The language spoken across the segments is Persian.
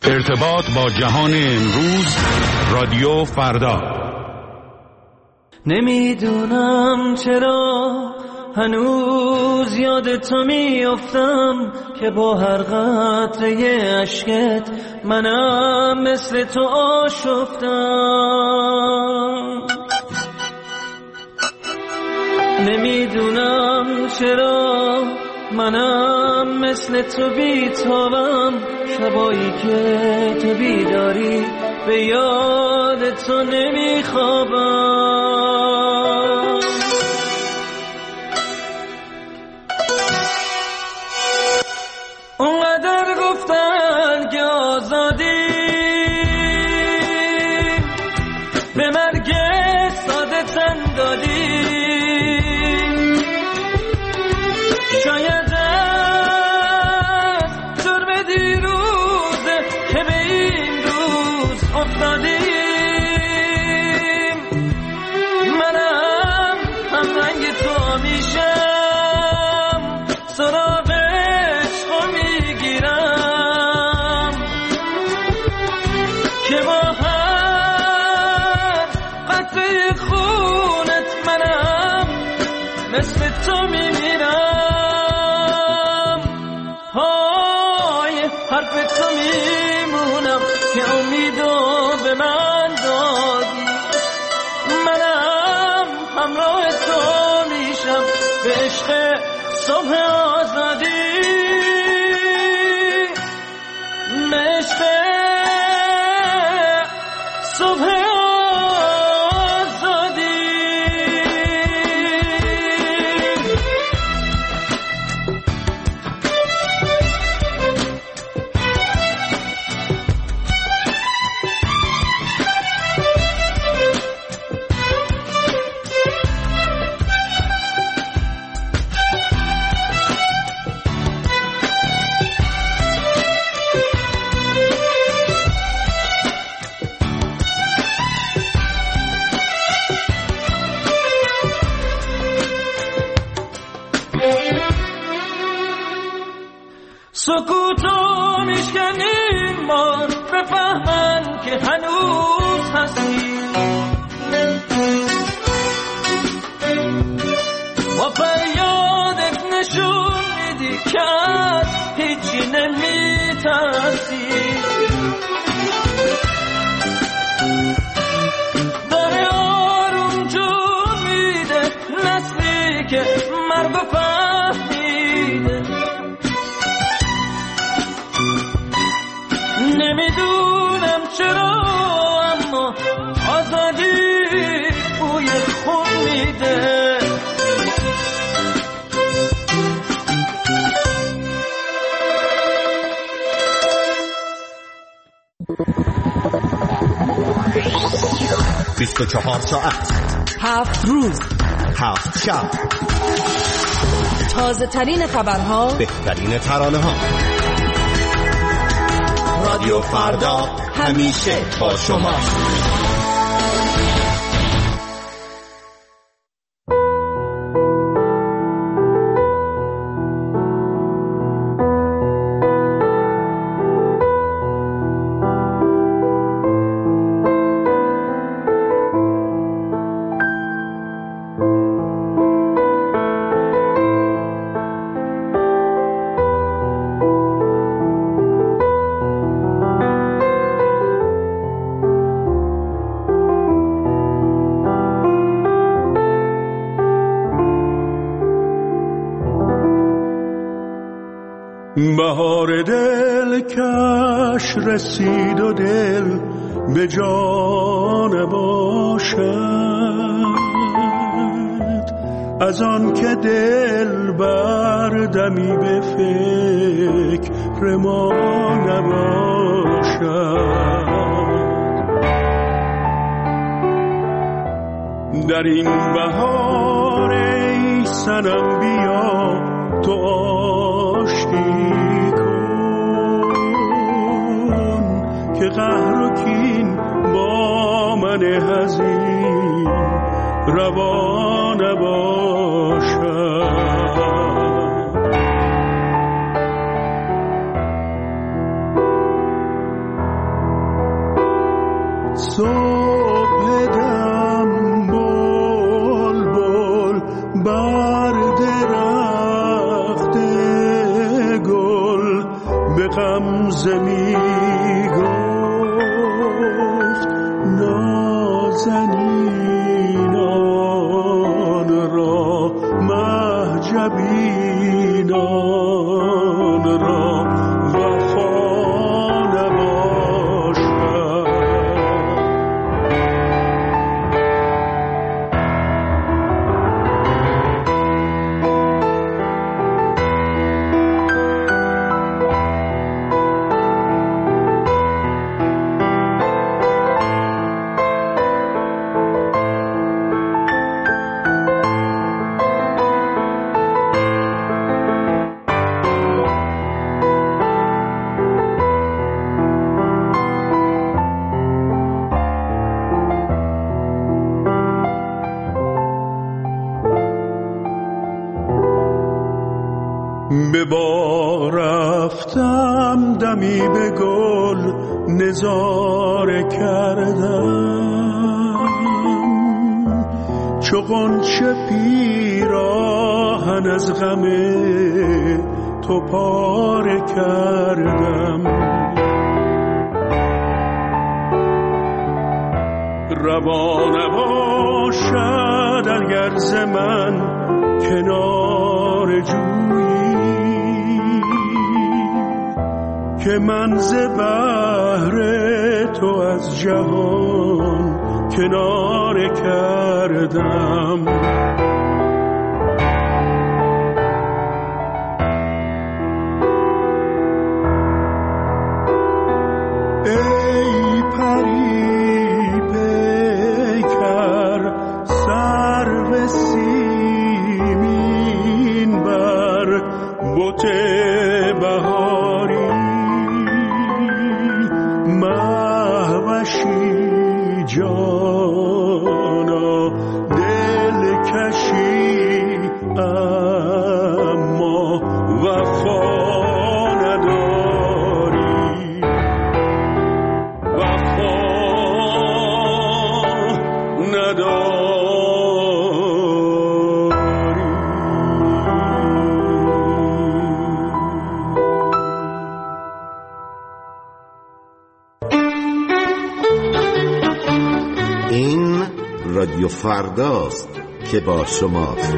ارتباط با جهان امروز، رادیو فردا. نمیدونم چرا هنوز یاد تو میافتم که با هر قطره اشکت منم مثل تو آشفتم. نمیدونم چرا منم مثل تو بیتابم، شبایی که تو بیداری به یاد تو نمیخوابم. اونقدر گفتن که آزادی به مرگ ساده تن دادی، شاید از جرم دیروزه که به این روز افتادیم. منم هم رنگ تو میشم، سراغ عشقو میگیرم که با هر قطره خونت منم مثل تو میمیرم. های حرف تو میمونم که امیدو به من دادی، منم همراه تو میشم به عشق صبح آزادی، به عشق صبح آزادی. سکوتو میشکنیم بار بفهمن که هنوز هستی، با فریادت نشون میدی که از هیچی نمیترسی. داره آروم جون میده نسلی که مرگو فهمیده. نمیدونم چرا اما آزادی بوی خون میده. بیست و 24 ساعت، 7 روز، 7 شب، تازه ترین خبرها، بهترین ترانه ها. رادیو فردا همیشه با شما. بهار دل کش رسید و دل به جان باشد، از آن که دل بردمی به فکر ما نباشد. در این بهار ای صنم بیا تو آشتی کن که قهر و کین با من حزین روا نباشد. صبح دم بلبل بر درخت گل به غمزه می گفت نازنینان را مهجبینان را وفا نباشد. به بار رفتم دمی به گل نظاره کردم، چو غنچه پیراهن از غم تو پاره کردم. روا نباشد اگر ز من کنار جویی که من ز بحر تو از جهان کناره کردم. ای پری پیکر سرو سیمین بر بت بهاری مهوشی جانا دلکشی اما وفا نداری، وفا نداری. این رادیو فرداست که با شماست.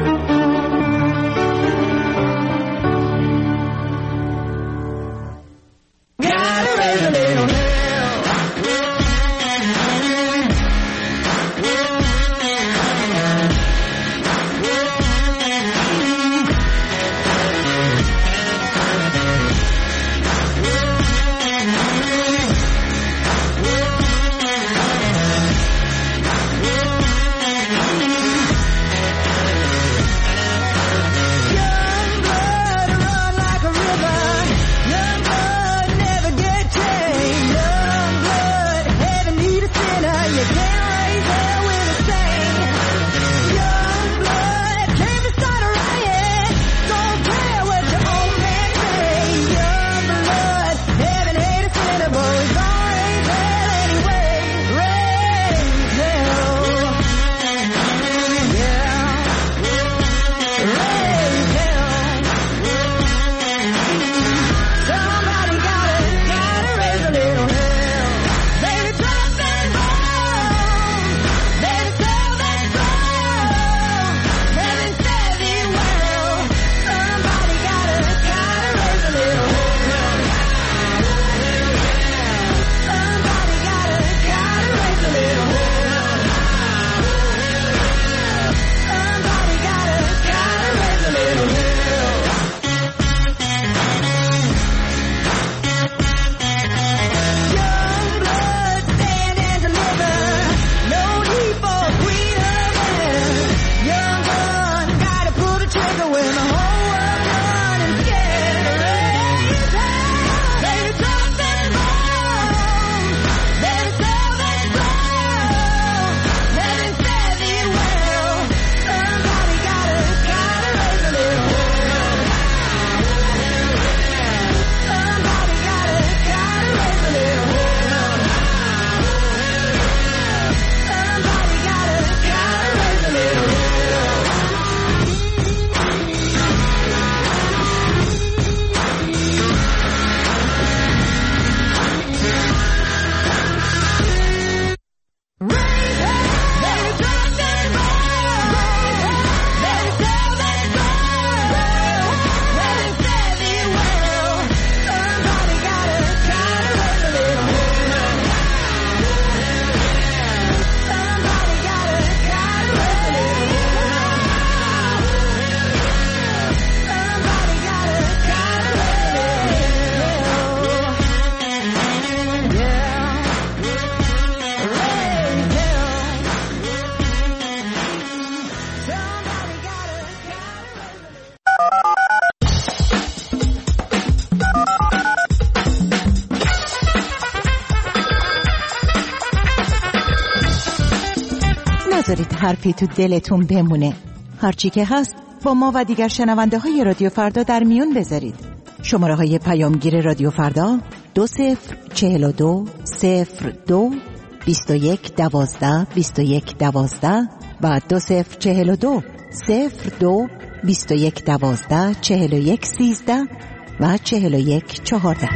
نذارید حرفی تو دلتون بمونه. هرچی که هست با ما و دیگر شنونده های رادیو فردا در میون بذارید. شماره های پیامگیر رادیو فردا 2042 02 21 12 21 12 و 2042 02 21 12 41 13 و 41 14.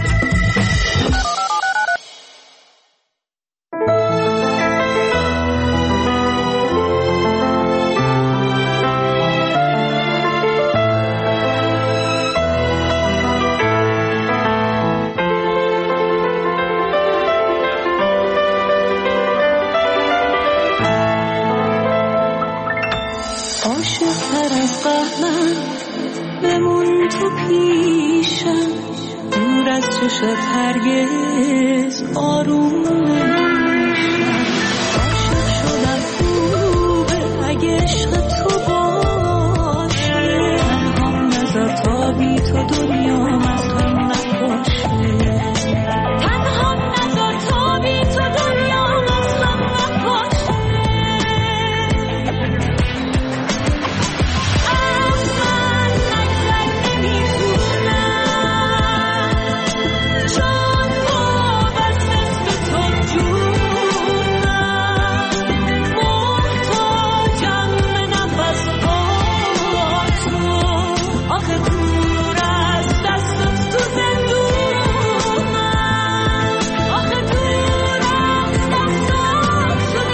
شد هرگز آروم نمیشم. عاشق شدم خوبه اگه عشق تو باشه، تنهام نذار تا بی تو دنیام از غم نباشه، تنهام نذار تا بی تو دنیام از غم نباشه. از من نگذر نمیتونم، جان وابست به تو جونم، محتاجم به نفس با تو، آخه دور از دستت تو زندونم، آخه دور از دستت تو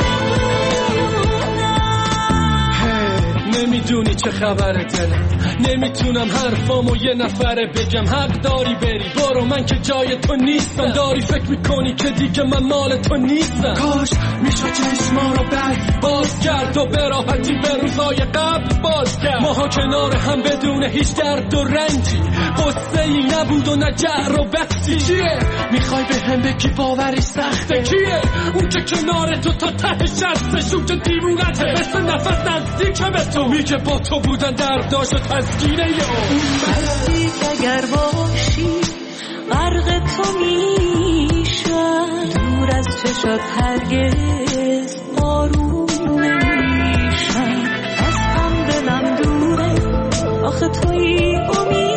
زندونم. نمیدونی چه خبره دلم، نمیتونم حرفامو یه نفره بگم. حق داری بری، برو، من که جای تو نیستم. داری فکر میکنی که دیگه من مال تو نیستم. کاش میشد چشما رو باز کرد و به راحتی به روزای قبل باز کرد. ماها کنار هم بدون هیچ درد و رنجی، قصه ای نبود و نه جر و بحثی. چیه میخوای به هم بگی باوری سخته؟ کیه اون که کنار تو تا ته شستش، اون که دیوونته مثل نفس نزدیکه به تو، میگه با تو بودن درداش و تسکینه اون هستی که اگر باشی غرق تو میشم، دور از چشات هرگز آروم نمیشم. از هم دلم دوره، آخه تویی امید